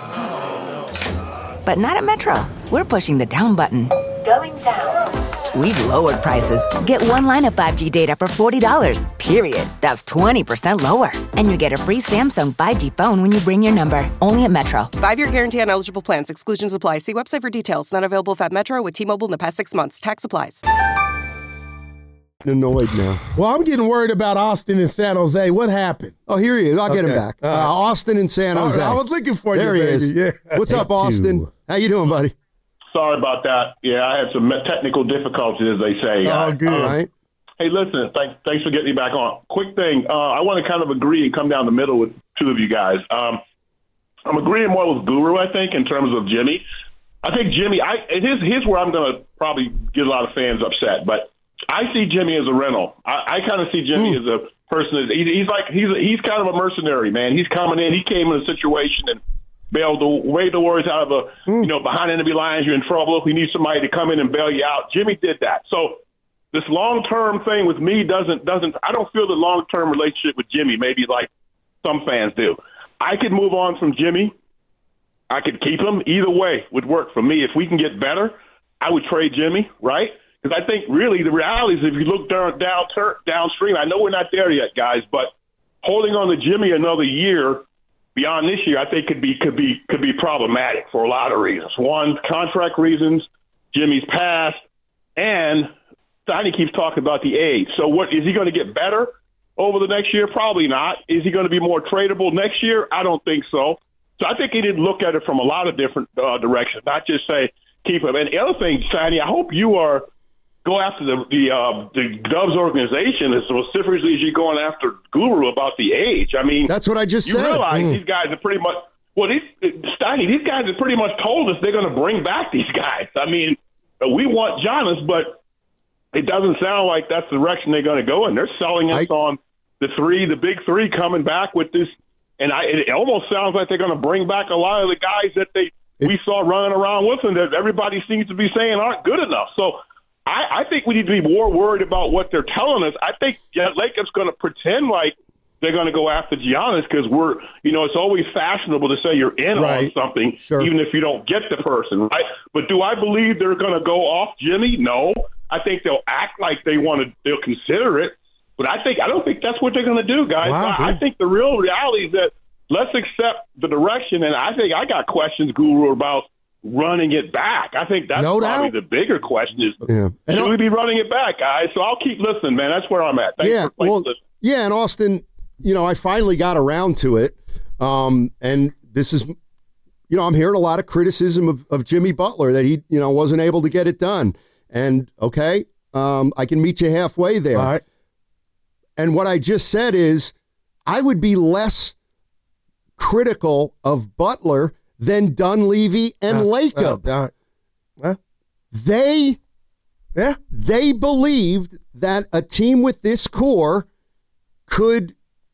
But not at Metro. We're pushing the down button. Going down. We've lowered prices. Get one line of five G data for forty dollars, period. That's twenty percent lower. And you get a free Samsung five G phone when you bring your number. Only at Metro. Five-year guarantee on eligible plans. Exclusions apply. See website for details. Not available at Metro with T-Mobile in the past six months. Tax applies. Annoyed now. Well, I'm getting worried about Austin and San Jose. What happened? Oh, here he is. I'll get Okay. him back. All Uh, right. Austin and San Jose. I was looking for there you, he baby. is. Yeah. What's up, Austin? How you doing, buddy? Sorry about that. Yeah, I had some technical difficulties, as they say. Oh, good. Um, Right? Hey, listen, thanks, thanks for getting me back on. Quick thing, uh, I want to kind of agree and come down the middle with two of you guys. Um, I'm agreeing more with Guru, I think, in terms of Jimmy. I think Jimmy, I and here's, here's where I'm going to probably get a lot of fans upset, but I see Jimmy as a rental. I, I kind of see Jimmy Mm. as a person. That, he, he's like he's he's kind of a mercenary, man. He's coming in. He came in a situation and bailed the wave the worries out of a Mm. you know behind enemy lines. You're in trouble. We need somebody to come in and bail you out. Jimmy did that. So this long term thing with me doesn't doesn't. I don't feel the long term relationship with Jimmy. Maybe like some fans do. I could move on from Jimmy. I could keep him. Either way would work for me. If we can get better, I would trade Jimmy, right? Because I think really the reality is if you look down, down turn, downstream, I know we're not there yet, guys, but holding on to Jimmy another year beyond this year, I think could be could be could be problematic for a lot of reasons. One, contract reasons, Jimmy's past, and Steiny keeps talking about the age. So what is he going to get better over the next year? Probably not. Is he going to be more tradable next year? I don't think so. So I think he did look at it from a lot of different uh, directions, not just say keep him. And the other thing, Steiny, I hope you are go after the the, uh, the Dubs organization as specifically as you're going after Guru about the age. I mean, that's what I just you said. realize Mm. these guys are pretty much well. These Steiny, these guys have pretty much told us they're going to bring back these guys. I mean, we want Giannis, but it doesn't sound like that's the direction they're going to go in. They're selling us I, on the three, the big three coming back with this. And I, it almost sounds like they're going to bring back a lot of the guys that they we saw running around with them that everybody seems to be saying aren't good enough. So I, I think we need to be more worried about what they're telling us. I think Lakers going to pretend like they're going to go after Giannis because we're, you know, it's always fashionable to say you're in right. on something, sure. even if you don't get the person, right? But do I believe they're going to go off Jimmy? No. I think they'll act like they want to, they'll consider it. But I think I don't think that's what they're going to do, guys. Wow, I, I think the real reality is that let's accept the direction. And I think I got questions, Guru, about running it back. I think that's No probably doubt. the bigger question is, Yeah. And should we be running it back, guys? So I'll keep listening, man. That's where I'm at. Thanks yeah, for playing well, listening. yeah, and Austin, you know, I finally got around to it. Um, and this is, you know, I'm hearing a lot of criticism of, of Jimmy Butler that he, you know, wasn't able to get it done. And, okay, um, I can meet you halfway there. All right. And what I just said is I would be less critical of Butler than Dunleavy and Uh, Lacob. uh, uh, uh. They, yeah, they believed that a team with this core could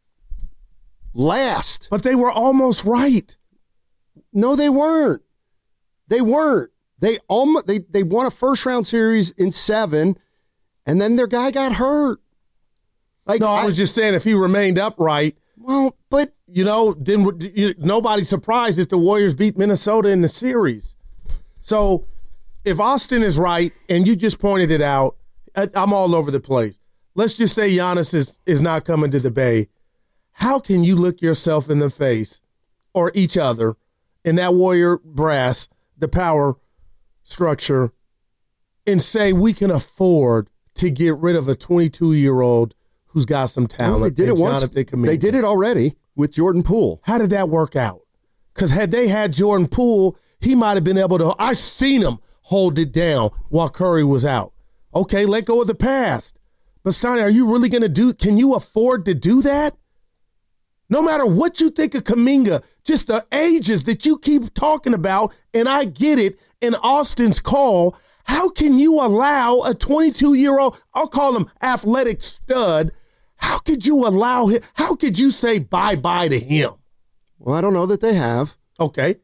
last. But they were almost right. No, they weren't. They weren't. They almost they they won a first round series in seven, and then their guy got hurt. Like no, I, I was just saying if he remained upright. Well, but you know, then you, nobody's surprised if the Warriors beat Minnesota in the series. So if Austin is right, and you just pointed it out, I, I'm all over the place. Let's just say Giannis is, is not coming to the Bay. How can you look yourself in the face or each other in that Warrior brass, the power structure, and say we can afford to get rid of a twenty-two-year-old who's got some talent? Well, they did it once. They did it already with Jordan Poole. How did that work out? Because had they had Jordan Poole, he might have been able to. I seen him hold it down while Curry was out. Okay, let go of the past. But Steiny, are you really going to do? Can you afford to do that? No matter what you think of Kuminga, just the ages that you keep talking about, and I get it, in Austin's call, how can you allow a twenty-two-year-old, I'll call him athletic stud, how could you allow him, how could you say bye-bye to him? Well, I don't know that they have. Okay.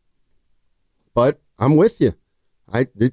But I'm with you. I, it,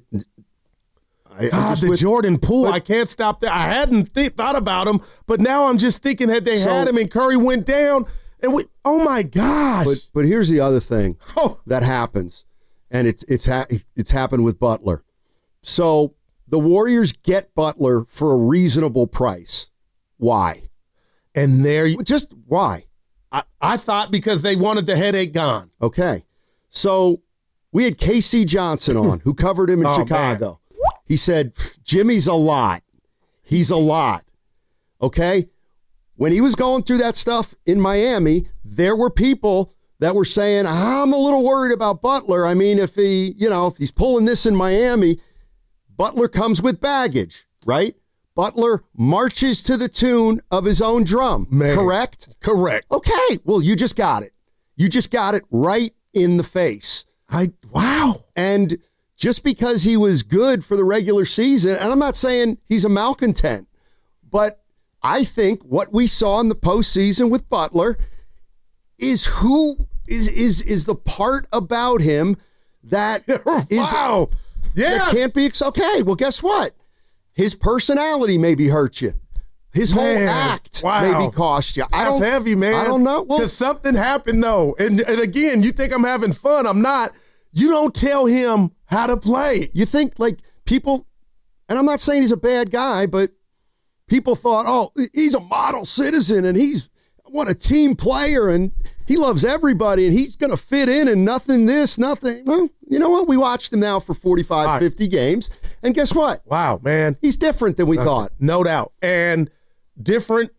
I God, the with, Jordan Poole, but, I can't stop there. I hadn't th- thought about him, but now I'm just thinking that they so, had him and Curry went down, and we, oh my gosh. But, but here's the other thing oh. that happens, and it's it's ha- it's happened with Butler. So the Warriors get Butler for a reasonable price. Why? And there you just why? I, I thought because they wanted the headache gone. Okay. So we had K C Johnson on, who covered him in oh, Chicago. Man. He said, Jimmy's a lot. He's a lot. Okay? When he was going through that stuff in Miami, there were people that were saying, I'm a little worried about Butler. I mean, if he, you know, if he's pulling this in Miami, Butler comes with baggage, right? Butler marches to the tune of his own drum, Man. correct? Correct. Okay, well, you just got it. You just got it right in the face. I wow. And just because he was good for the regular season, and I'm not saying he's a malcontent, but I think what we saw in the postseason with Butler is who is is is the part about him that is wow. Yes. That can't be okay. Well, guess what? His personality maybe hurt you. His man, whole act wow. maybe cost you. I That's don't, heavy, man. I don't know. Because well, something happened, though. And, and again, you think I'm having fun. I'm not. You don't tell him how to play. You think, like, people, and I'm not saying he's a bad guy, but people thought, oh, he's a model citizen, and he's what a team player, and he loves everybody, and he's going to fit in, and nothing this, nothing. Well, you know what? We watched him now for forty-five, right. fifty games, and guess what? Wow, man. He's different than we uh, thought. No doubt. And different,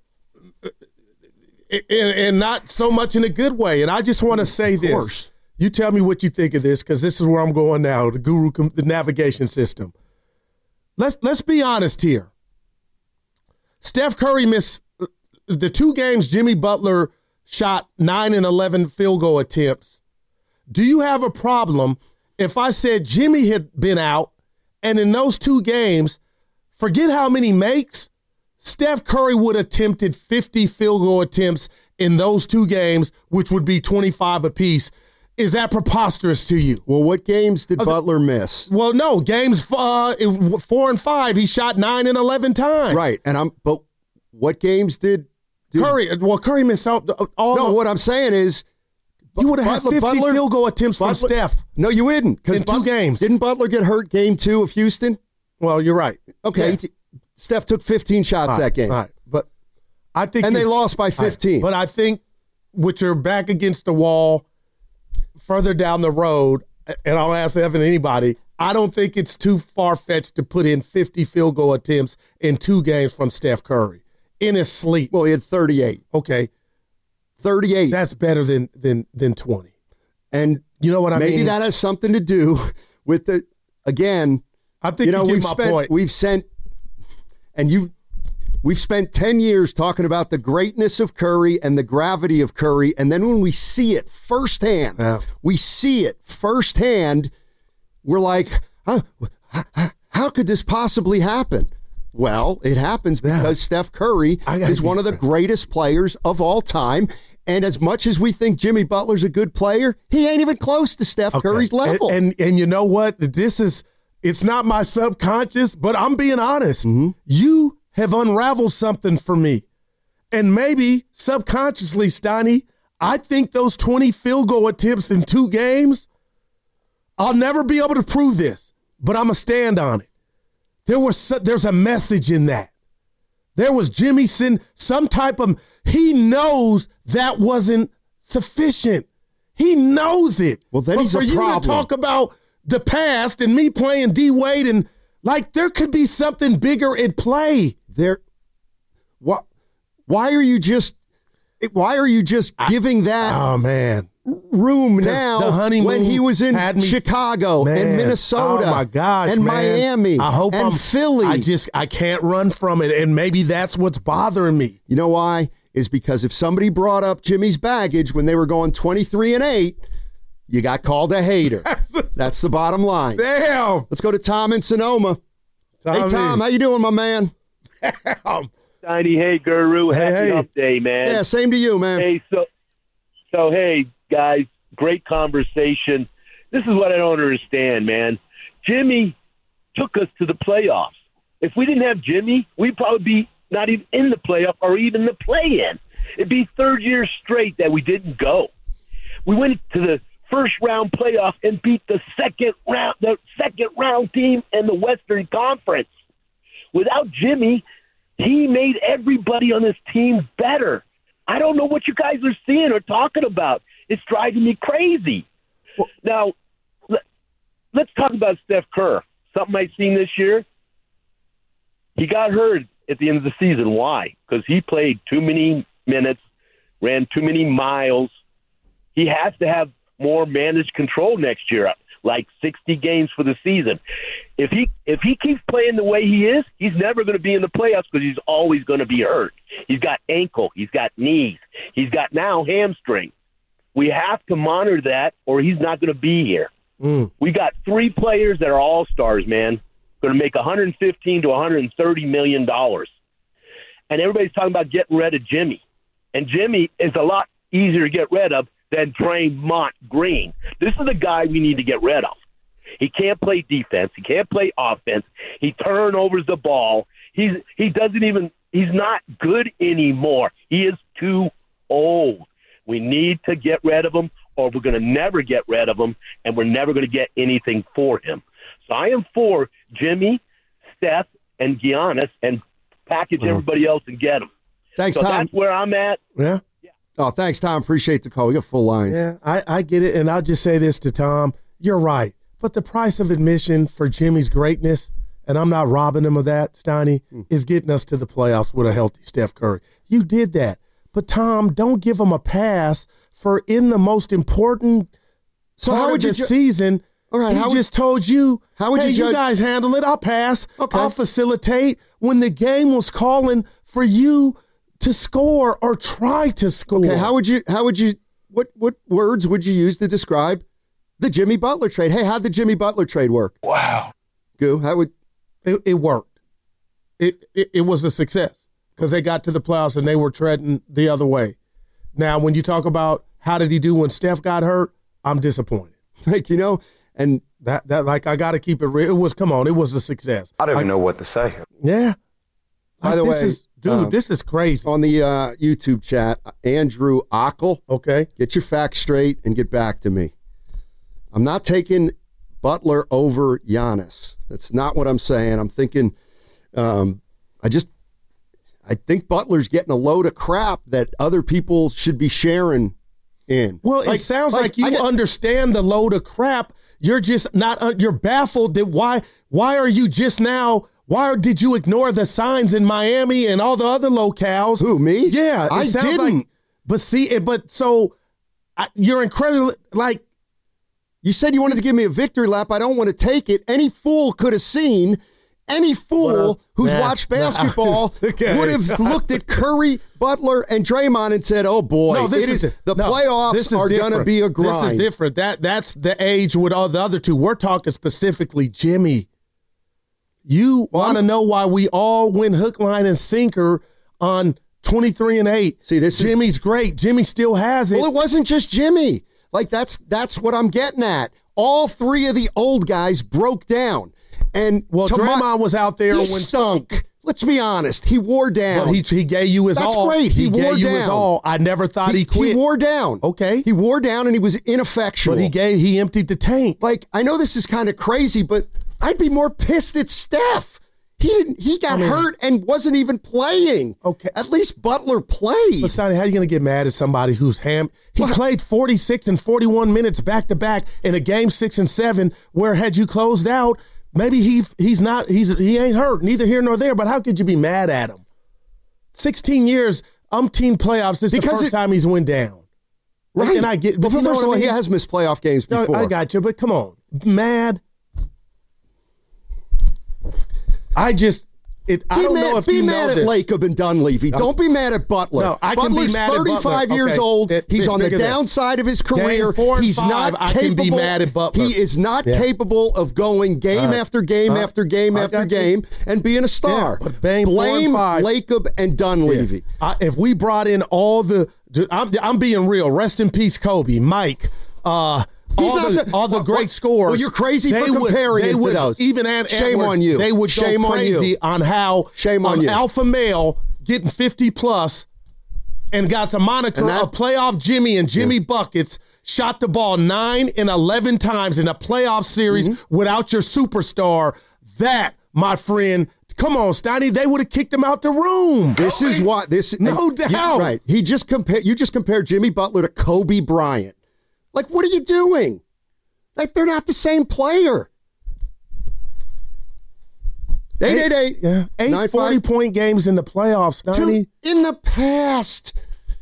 and, and not so much in a good way. And I just want to say of this. Course. You tell me what you think of this, because this is where I'm going now, the Guru, the navigation system. Let's let's be honest here. Steph Curry missed the two games Jimmy Butler shot nine and eleven field goal attempts. Do you have a problem if I said Jimmy had been out, and in those two games, forget how many makes, Steph Curry would have attempted fifty field goal attempts in those two games, which would be twenty-five apiece. Is that preposterous to you? Well, what games did okay. Butler miss? Well, no, games uh, four and five, he shot nine and eleven times. Right, and I'm. But what games did, did Curry? Well, Curry missed out all. No, the, what I'm saying is, you would have had fifty Butler, field goal attempts Butler, from Steph. No, you wouldn't. In But, two games, didn't Butler get hurt game two of Houston? Well, you're right. Okay, yeah. Steph took fifteen shots right, that game. Right, but I think, and they lost by fifteen. Right, but I think with your back against the wall. Further down the road, and I'll ask Evan anybody, I don't think it's too far-fetched to put in fifty field goal attempts in two games from Steph Curry in his sleep. Well, he had thirty-eight. Okay. thirty-eight. That's better than than than twenty. And you know what I maybe mean? Maybe that has something to do with the, again, I think you know, you we've get my spent, point. We've sent, and you, We've spent ten years talking about the greatness of Curry and the gravity of Curry, and then when we see it firsthand, yeah. we see it firsthand, we're like, huh, how could this possibly happen? Well, it happens because yeah. Steph Curry is one of the greatest players of all time, and as much as we think Jimmy Butler's a good player, he ain't even close to Steph okay. Curry's level. And, and and you know what? This is, it's not my subconscious, but I'm being honest. Mm-hmm. You have unraveled something for me. And maybe subconsciously, Steiny, I think those twenty field goal attempts in two games, I'll never be able to prove this, but I'm going to stand on it. There was There's a message in that. There was Jimmy sin, some type of, he knows that wasn't sufficient. He knows it. Well, then but he's for a you problem. to talk about the past and me playing D Wade and like there could be something bigger at play. There, what? Why are you just? Why are you just giving that? Oh man, room now the honeymoon when he was in me, Chicago man, and Minnesota. Oh my gosh, and man. Miami. I hope and I'm, Philly. I just I can't run from it, and maybe that's what's bothering me. You know why? Is because if somebody brought up Jimmy's baggage when they were going twenty-three and eight. You got called a hater. That's the bottom line. Damn. Let's go to Tom in Sonoma. Tommy. Hey, Tom, how you doing, my man? Damn. Tiny, hey, Guru. Hey, Happy hey. Hump Day, man. Yeah, same to you, man. Hey, so, so hey, guys, great conversation. This is what I don't understand, man. Jimmy took us to the playoffs. If we didn't have Jimmy, we'd probably be not even in the playoff or even the play-in. It'd be third year straight that we didn't go. We went to the first round playoff and beat the second round, the second round team in the Western Conference. Without Jimmy, he made everybody on this team better. I don't know what you guys are seeing or talking about. It's driving me crazy. Well, now, let, let's talk about Steph Kerr. Something I've seen this year. He got hurt at the end of the season. Why? Because he played too many minutes, ran too many miles. He has to have more managed control next year, like sixty games for the season. If he if he keeps playing the way he is, he's never going to be in the playoffs because he's always going to be hurt. He's got ankle, he's got knees, he's got now hamstring. We have to monitor that, or he's not going to be here. Mm. We got three players that are all stars, man, going to make one hundred fifteen to one hundred thirty million dollars, and everybody's talking about getting rid of Jimmy, and Jimmy is a lot easier to get rid of than Draymond Green. This is the guy we need to get rid of. He can't play defense. He can't play offense. He turnovers the ball. He's he doesn't even he's not good anymore. He is too old. We need to get rid of him, or we're going to never get rid of him, and we're never going to get anything for him. So I am for Jimmy, Steph, and Giannis, and package uh-huh. everybody else and get them. Thanks, so Tom. That's where I'm at. Yeah. Oh, thanks, Tom. Appreciate the call. We got full lines. Yeah, I, I get it. And I'll just say this to Tom. You're right. But the price of admission for Jimmy's greatness, and I'm not robbing him of that, Steiny, mm. is getting us to the playoffs with a healthy Steph Curry. You did that. But, Tom, don't give him a pass for in the most important so part how would of you the ju- season. All right, he how just would, told you, how would hey, you, judge- you guys handle it. I'll pass. Okay. I'll facilitate when the game was calling for you to score or try to score. Okay, how would you, how would you, what, what words would you use to describe the Jimmy Butler trade? Hey, how'd the Jimmy Butler trade work? Wow. Goo, how would? It, it worked. It, it it was a success because they got to the playoffs and they were treading the other way. Now, when you talk about how did he do when Steph got hurt, I'm disappointed. Like, you know, and that, that like, I got to keep it real. It was, come on, it was a success. I don't like, even know what to say. Yeah. By like, the this way, is, dude, um, this is crazy. On the uh, YouTube chat, Andrew Ockel. Okay. Get your facts straight and get back to me. I'm not taking Butler over Giannis. That's not what I'm saying. I'm thinking, um, I just, I think Butler's getting a load of crap that other people should be sharing in. Well, like, it sounds like, like you get, understand the load of crap. You're just not, uh, you're baffled that why, why are you just now, why did you ignore the signs in Miami and all the other locales? Who, me? Yeah. It I sounds didn't. Like, but see, it, but so I, you're incredible. Like, you said you wanted to give me a victory lap. I don't want to take it. Any fool could have seen any fool Well, who's nah, watched nah, basketball okay. would have looked at Curry, Butler, and Draymond and said, "Oh boy, No, this it is, is the no, playoffs this is are going to different. be a grind." This is different. That that's the age with all the other two. We're talking specifically Jimmy. You Well, want to I'm- know why we all went hook, line, and sinker on twenty-three and eight? See, this is- Jimmy's great. Jimmy still has it. Well, it wasn't just Jimmy. Like that's that's what I'm getting at. All three of the old guys broke down, and well, to my- Draymond was out there he when stunk. Let's be honest. He wore down. But he, he gave you his That's all. great. He, He, wore gave you down. his all. I never thought he, he quit. He wore down. Okay. He wore down and he was ineffectual. But he gave. He emptied the tank. Like, I know this is kind of crazy, but I'd be more pissed at Steph. He didn't. He got I mean- hurt and wasn't even playing. Okay. At least Butler played. But Sonny, how are you going to get mad at somebody who's ham? He Well, played forty-six and forty-one minutes back to back in a game six and seven. Where had you closed out, maybe he he's not he's he ain't hurt. Neither here nor there. But how could you be mad at him? Sixteen years, umpteen playoffs. This is Because the first it- time he's went down. Right. And I get. But But you know first what of all, I mean? he has missed playoff games No, before. I got you. But come on, mad. I just. It, I Be don't mad, know if be you mad know at this. Lacob and Dunleavy. Don't be mad at Butler. No, I can be Butler's mad at Butler. thirty-five years Okay. old. It- He's it's on the bigger than- downside of his career. Game four and He's five, not I capable. can be mad at Butler. He is not Yeah. capable of going game All right. after game All right. after game I after got you. game and being a star. Yeah, but blame four and Blame five. Lacob and Dunleavy. I, if we brought in all the, I'm, I'm being real. Rest in peace, Kobe, Mike, uh, He's all not the, the- all the well, great well, scores. well, you're crazy they for would- comparing they it to would, those. Even Ant Shame Edwards, on you. They would Shame go on you. crazy on how Shame on um, you. alpha male getting fifty plus and got the moniker And that- of playoff Jimmy and Jimmy Buckets. Shot the ball nine and eleven times in a playoff series Mm-hmm. without your superstar. That, my friend. Come on, Steiny. They would have kicked him out the room. This is what this. No and- doubt. yeah, right. He just compared. You just compared Jimmy Butler to Kobe Bryant. Like, what are you doing? Like, they're not the same player. Eight eight eight. Yeah, eight nine five- forty-point games in the playoffs, Two- Steiny. in the past.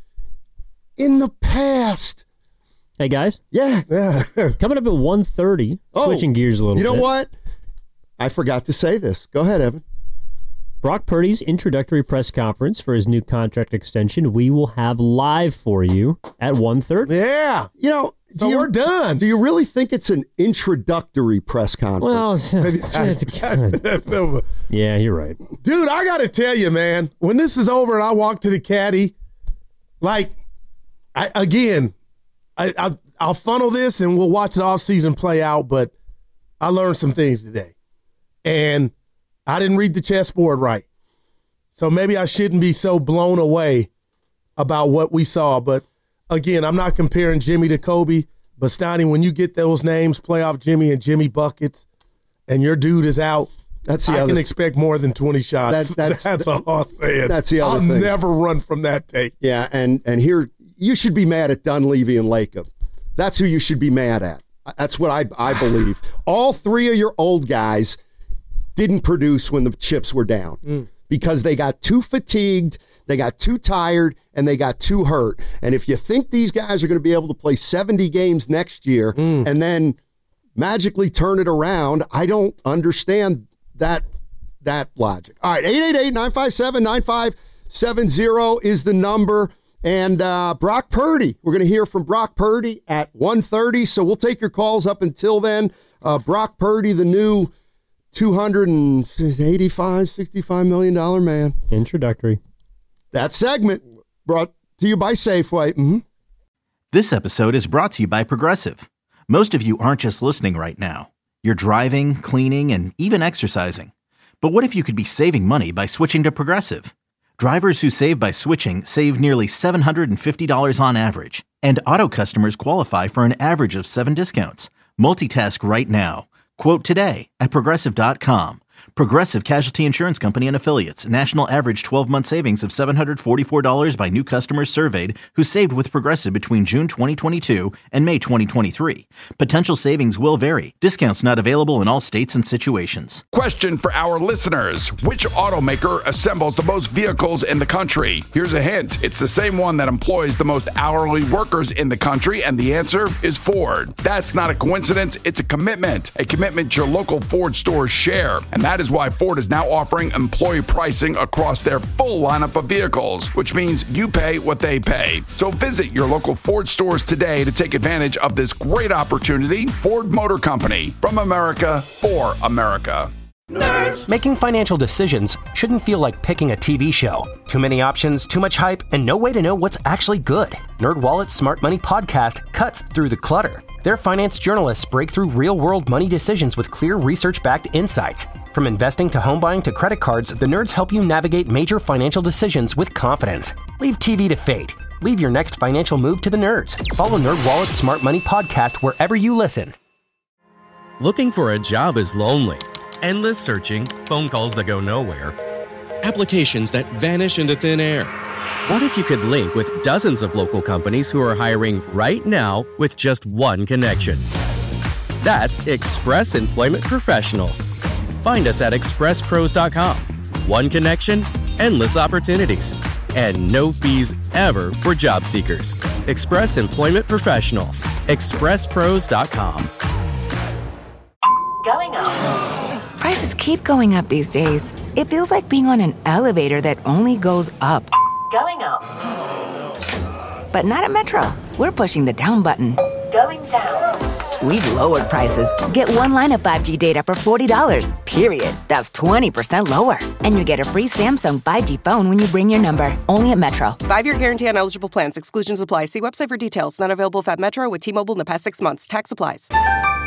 In the past. Hey, guys. Yeah. Yeah. Coming up at one thirty, Oh, switching gears a little You know bit. what? I forgot to say this. Go ahead, Evan. Brock Purdy's introductory press conference for his new contract extension, we will have live for you at one thirty. Yeah. You know, So do you, we're done. Do you really think it's an introductory press conference? Well, yeah, you're right. Dude, I got to tell you, man, when this is over and I walk to the caddy, like, I, again, I, I, I'll funnel this and we'll watch the offseason play out, but I learned some things today. And I didn't read the chessboard right. So maybe I shouldn't be so blown away about what we saw. But again, I'm not comparing Jimmy to Kobe. But Steiny, when you get those names, playoff Jimmy and Jimmy Buckets, and your dude is out, That's the I other can expect more than twenty shots. That's- That's, that's- all I'm saying. that's the other I'll thing. never run from that tape. Yeah, and and here you should be mad at Dunleavy and Lacob. That's who you should be mad at. That's what I I believe. All three of your old guys didn't produce when the chips were down Mm. because they got too fatigued, they got too tired, and they got too hurt. And if you think these guys are going to be able to play seventy games next year Mm. and then magically turn it around, I don't understand that that logic. All right, eight eight eight, nine five seven, nine five seven zero is the number. And uh, Brock Purdy, we're going to hear from Brock Purdy at one thirty, so we'll take your calls up until then. Uh, Brock Purdy, the new two hundred eighty-five, sixty-five million dollars man. Introductory. That segment brought to you by Safeway. Mm-hmm. This episode is brought to you by Progressive. Most of you aren't just listening right now. You're driving, cleaning, and even exercising. But what if you could be saving money by switching to Progressive? Drivers who save by switching save nearly seven hundred fifty dollars on average. And auto customers qualify for an average of seven discounts. Multitask right now. Quote today at Progressive dot com. Progressive Casualty Insurance Company and Affiliates. National average twelve-month savings of seven hundred forty-four dollars by new customers surveyed who saved with Progressive between June twenty twenty-two and May twenty twenty-three. Potential savings will vary. Discounts not available in all states and situations. Question for our listeners. Which automaker assembles the most vehicles in the country? Here's a hint. It's the same one that employs the most hourly workers in the country, and the answer is Ford. That's not a coincidence. It's a commitment. A commitment your local Ford stores share. And that is why Ford is now offering employee pricing across their full lineup of vehicles, which means you pay what they pay. So visit your local Ford stores today to take advantage of this great opportunity. Ford Motor Company, from America for America. Nerds. Making financial decisions shouldn't feel like picking a T V show. Too many options, too much hype, and no way to know what's actually good. NerdWallet's Smart Money podcast cuts through the clutter. Their finance journalists break through real-world money decisions with clear research-backed insights. From investing to home buying to credit cards, the nerds help you navigate major financial decisions with confidence. Leave T V to fate. Leave your next financial move to the nerds. Follow NerdWallet's Smart Money podcast wherever you listen. Looking for a job is lonely. Endless searching, phone calls that go nowhere, applications that vanish into thin air. What if you could link with dozens of local companies who are hiring right now with just one connection? That's Express Employment Professionals. Find us at express pros dot com. One connection, endless opportunities, and no fees ever for job seekers. Express Employment Professionals. express pros dot com. Going up. Prices keep going up these days. It feels like being on an elevator that only goes up. Going up. But not at Metro. We're pushing the down button. Going down. We've lowered prices. Get one line of five G data for forty dollars, period. That's twenty percent lower. And you get a free Samsung five G phone when you bring your number. Only at Metro. Five-year guarantee on eligible plans. Exclusions apply. See website for details. Not available if at Metro with T-Mobile in the past six months. Tax applies.